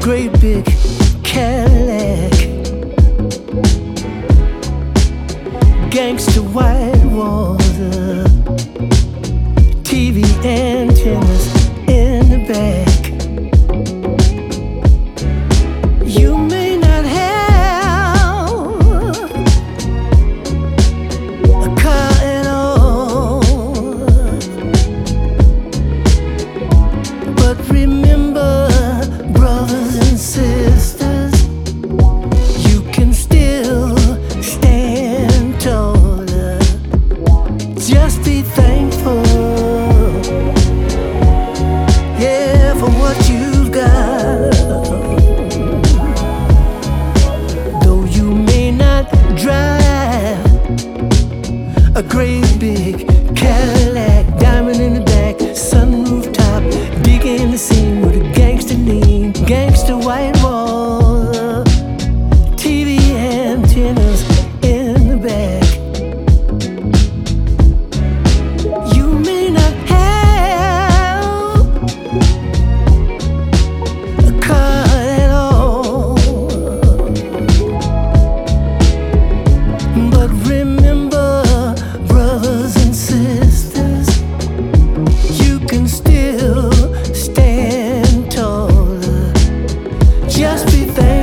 great big Cadillac, gangsta white water, TV antennas in the back. You may not have a car at all, but remember, brothers and sisters, you can still stand taller. Just be thankful, yeah, for what you've got. Though you may not drive a great big Cadillac, diamond in the back, sunroof top, digging the scene with a gangster lean, gangster white wall, TV antennas in the back. You may not have a car at all, but remember, brothers and sisters, you can still stand taller. Just be thankful.